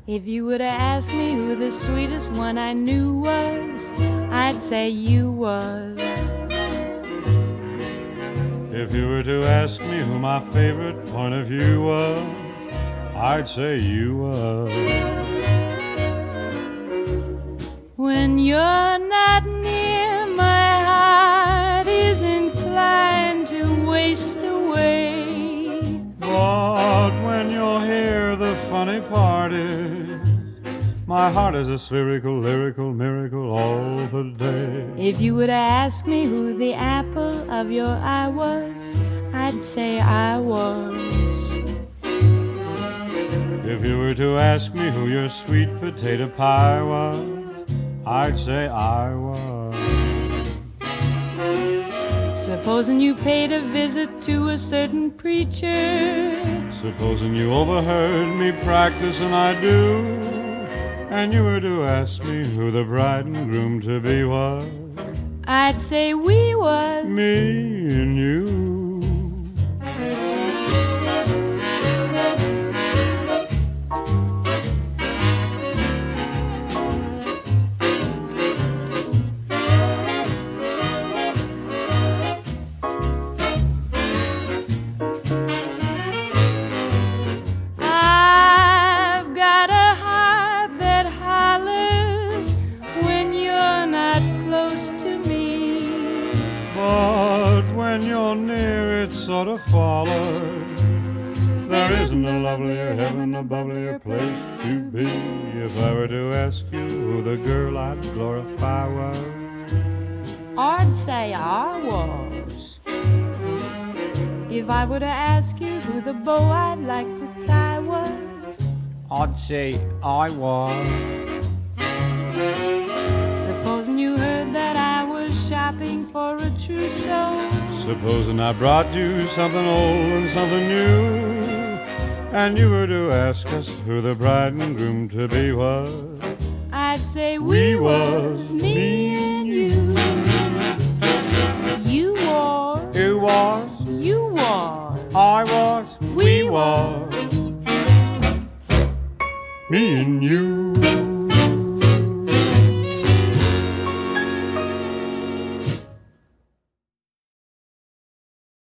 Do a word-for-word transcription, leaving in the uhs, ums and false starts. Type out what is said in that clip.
If you were to ask me who the sweetest one I knew was, I'd say you was. If you were to ask me who my favorite point of view was, I'd say you was. When you're not near, my heart is inclined to waste away. But when you're here, the funny part is my heart is a spherical, lyrical miracle all the day. If you were to ask me who the apple of your eye was, I'd say I was. If you were to ask me who your sweet potato pie was, I'd say I was. Supposing you paid a visit to a certain preacher, supposing you overheard me practicing I do, and you were to ask me who the bride and groom to be was, I'd say we was. Me and you. I've got a heart that hollers when you're not close to me. But when you're near, it sort of follows. There isn't a lovelier heaven, a bubblier place to be. If I were to ask you who the girl I'd glorify was, I'd say I was. If I were to ask you who the bow I'd like to tie was, I'd say I was. Supposing you heard that I was shopping for a trousseau, supposing I brought you something old and something new, and you were to ask us who the bride and groom to be was, I'd say we, we was, me and you. You was, Who was? you was, I was. we was. Me and you.